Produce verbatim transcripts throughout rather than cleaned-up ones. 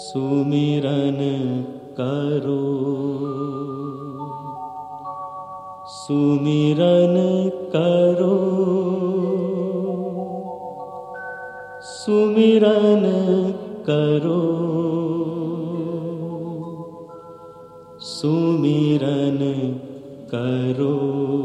सुमिरन करो, सुमिरन करो, सुमिरन करो, सुमिरन करो।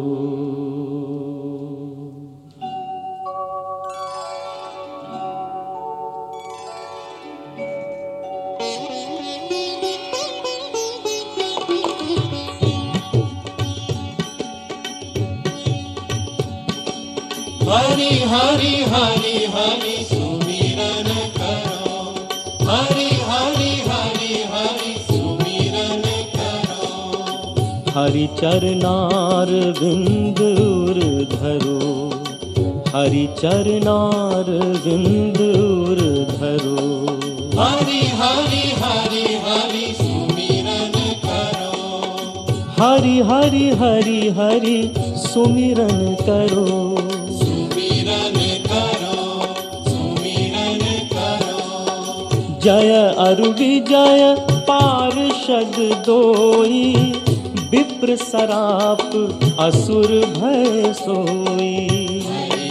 हरि हरि हरि हरि सुमिरन करो, हरि हरि हरि हरि सुमिरन करो। हरि चरनार बिंदुर धरो, हरि चरनार बिंदुर धरो। हरि हरि हरि हरि सुमिरन करो, हरि हरि हरि हरि सुमिरन करो। जय अरु विजय पार्षद दोई, विप्र सराप असुर भय सोई।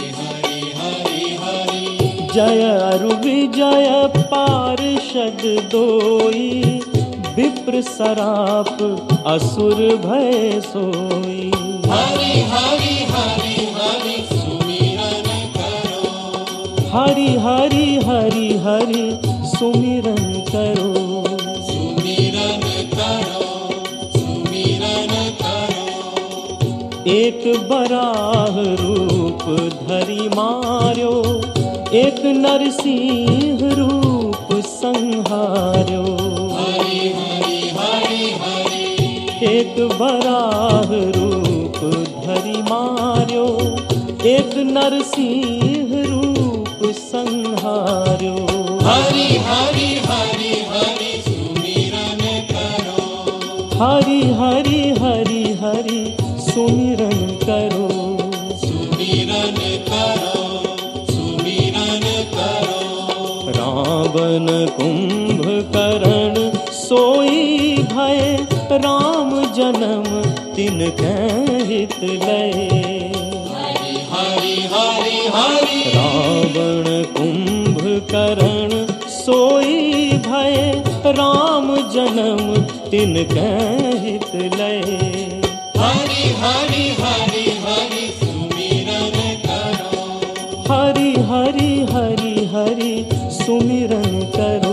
जय अरु विजय पार्षद दोई, विप्र सराप असुर भय सोई। हरि हरि हरि हरि सुमिरन करो, हरि हरि हरि हरि सुमिरन करो। सुमिरन करो, सुमिरन करो। एक बराह रूप धरि मार्यो, एक नरसिंह रूप संहार्यो। हरि हरि हरि हरि। एक बराह रूप धरि मार्यो, एक नरसिंह रूप संहार्यो। हरि हरि हरि हरि सुमिरन करो, हरि हरि हरि हरि सुमिरन करो। सुमिरन करो, सुमिरन करो। रावण कुंभकर्ण सोई भय, राम जन्म तिनकै हित लय। हरि हरि हरि हरि। रावण कुंभकर्ण सोई भय, राम जन्म तिनकै हित लय। हरि हरि हरि हरि सुमिरन करो, हरि हरि हरि हरि सुमिरन करो।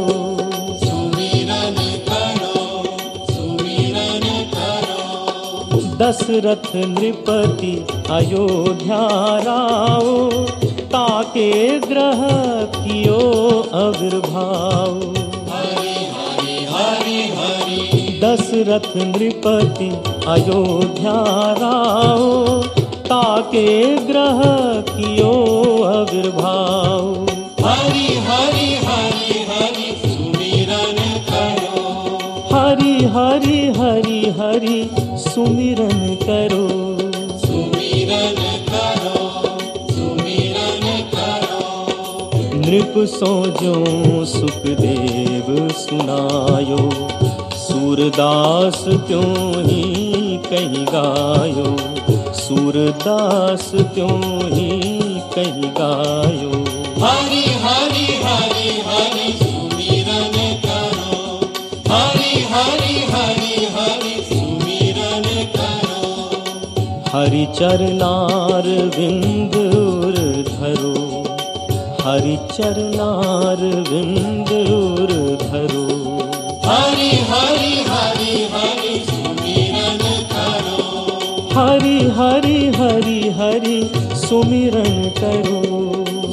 सुमिरन करो, सुमिरन करो। दशरथ नृपति अयोध्या राओ, ताके ग्रह कियो आविर्भाव। हरि हरि हरि हरि। दशरथ नृपति अयोध्या राओ, ताके ग्रह कियो आविर्भाव। हरि हरि हरि हरि सुमिरन करो, हरि हरि हरि हरि सुमिरन करो। सुमिरन करो, सुमिरन करो। नृप सो जो सुखदेव सुनायो, सूरदास त्यों ही कहीं गायो। सूरदास त्यों ही कहीं गायो। हरि हरि हरि हरि सुमिरन करो, हरि हरि हरि हरि सुमिरन करो। हरि चरनार बिंदुर धरो, हरि चरनार बिंदुर धरो। हरि हरि हरि हरि सुमिरन करो, हरि हरि हरि हरि सुमिरन करो।